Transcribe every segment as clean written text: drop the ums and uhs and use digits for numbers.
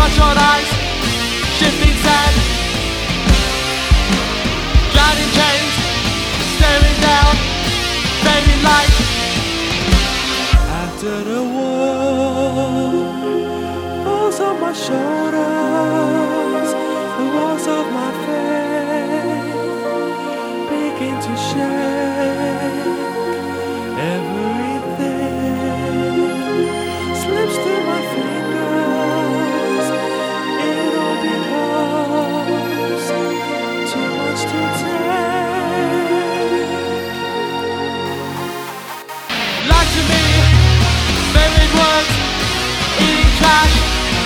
bloodshot eyes, shifting sand, gliding chains, staring down, fading light. After the world falls on my shoulders, the walls of my faith begin to shake. Everything slips through my fingers. It all becomes too much to take. Lie to me, buried words, eating trash,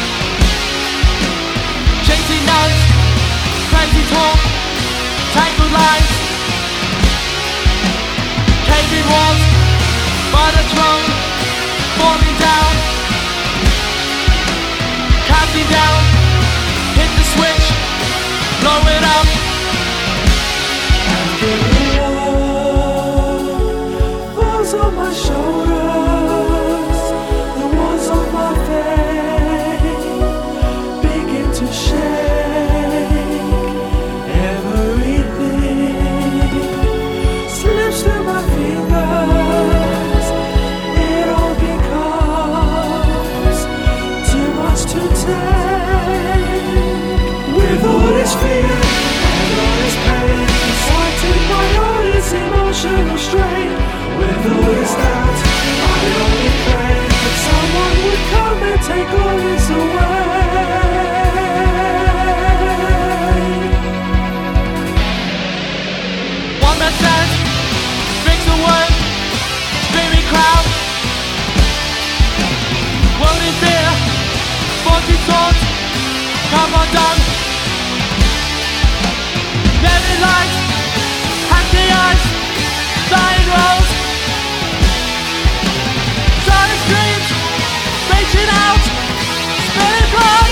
chasing nights, crazy talk, tangled lines, caving walls, by the throne, falling down, counting down, hit the switch, blow it up. And the world falls on my shoulders, the walls of my faith begin to shake. Everything slips through my fingers. It all becomes too much to take. With all this fear and all this pain, excited by all this emotional strain. With all this doubt, I only pray that someone would come and take all this away. One man stands, drinks the word, screaming crowd, world in fear, 40 swords, come undone. Living lights, happy eyes, dying rolls, silent screams, reaching out, spilling blood.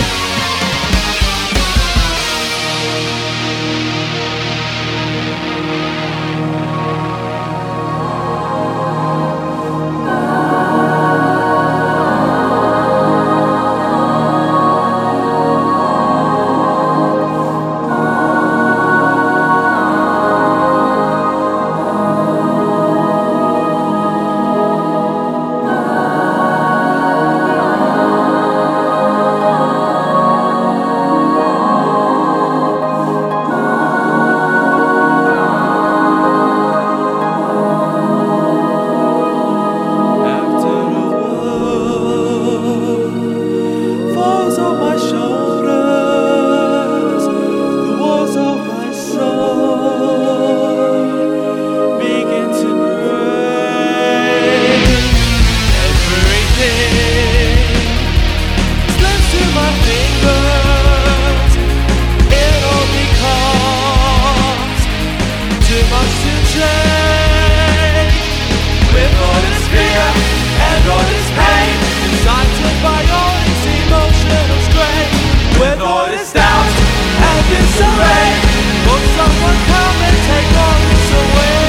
With all this doubt and disarray, will someone come and take all this away?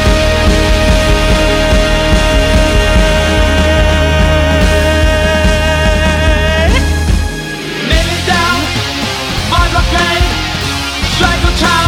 Kneeling down, my blockade, strangled child.